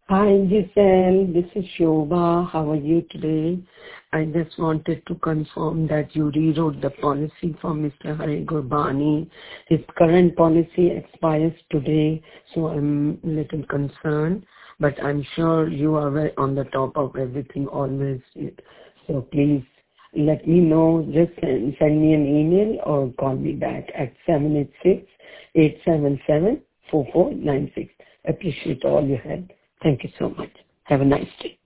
Hi, Giselle. This is Shobha. How are you today? I just wanted to confirm that you rewrote the policy for Mr. Hari Gurbani. His current policy expires today, so I'm a little concerned. But I'm sure you are very on the top of everything always. So please let me know. Just send me an email or call me back at 786-877-4496. Appreciate all your help. Thank you so much. Have a nice day.